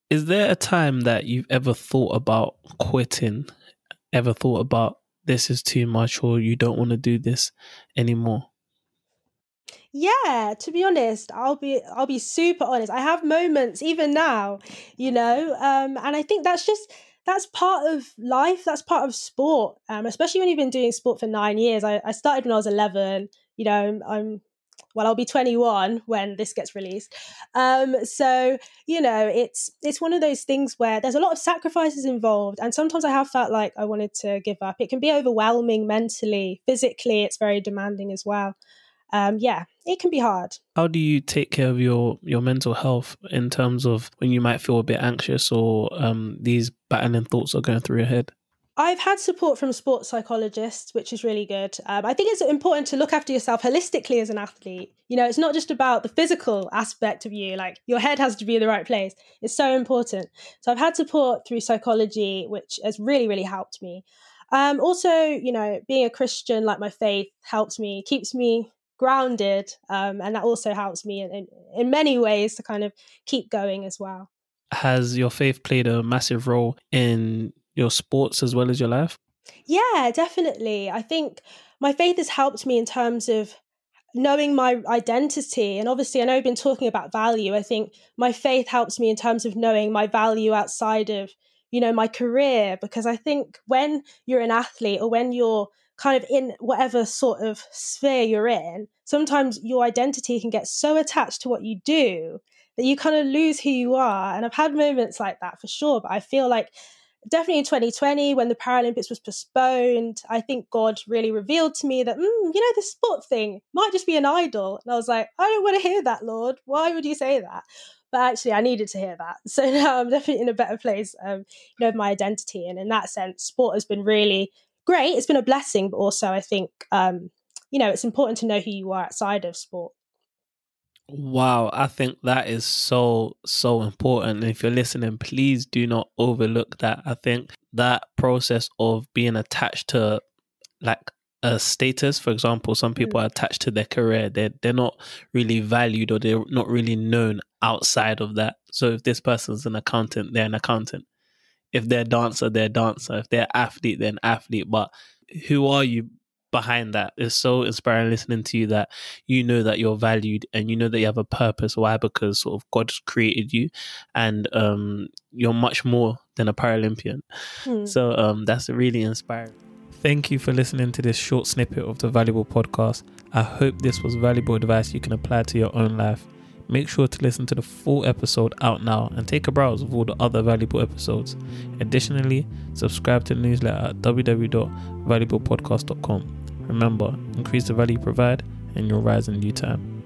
Is there a time that you've ever thought about quitting? Ever thought about this is too much or you don't want to do this anymore? Yeah, to be honest, I'll be super honest. I have moments even now, and I think that's part of life. That's part of sport, especially when you've been doing sport for 9 years. I started when I was 11. I'll be 21 when this gets released. So it's one of those things where there's a lot of sacrifices involved, and sometimes I have felt like I wanted to give up. It can be overwhelming mentally, physically. It's very demanding as well. It can be hard. How do you take care of your mental health in terms of when you might feel a bit anxious or these battling thoughts are going through your head? I've had support from sports psychologists, which is really good. I think it's important to look after yourself holistically as an athlete. It's not just about the physical aspect of you, like your head has to be in the right place. It's so important. So I've had support through psychology, which has really, really helped me. Also, being a Christian, like my faith helps me, keeps me grounded. And that also helps me in many ways to kind of keep going as well. Has your faith played a massive role in your sports as well as your life? Yeah, definitely. I think my faith has helped me in terms of knowing my identity. And obviously, I know I've been talking about value. I think my faith helps me in terms of knowing my value outside of, my career. Because I think when you're an athlete or when you're kind of in whatever sort of sphere you're in, sometimes your identity can get so attached to what you do that you kind of lose who you are. And I've had moments like that for sure. But I feel like definitely in 2020 when the Paralympics was postponed, I think God really revealed to me that the sport thing might just be an idol. And I was like, I don't want to hear that, Lord. Why would you say that? But actually I needed to hear that. So now I'm definitely in a better place of my identity. And in that sense, sport has been really great. It's been a blessing, but also I think it's important to know who you are outside of sport. Wow, I think that is so, so important. And if you're listening, please do not overlook that. I think that process of being attached to like a status, for example, some people are attached to their career. They're not really valued or they're not really known outside of that. So if this person's an accountant, they're an accountant. If they're a dancer, they're a dancer. If they're an athlete, they're an athlete. But who are you behind that? It's so inspiring listening to you that you know that you're valued and you know that you have a purpose. Why? Because sort of God's created you and you're much more than a Paralympian. So that's really inspiring. Thank you for listening to this short snippet of the Valuable Podcast. I hope this was valuable advice you can apply to your own life. Make sure to listen to the full episode out now and take a browse of all the other valuable episodes. Additionally, subscribe to the newsletter at www.valuablepodcast.com. Remember, increase the value you provide and you'll rise in due time.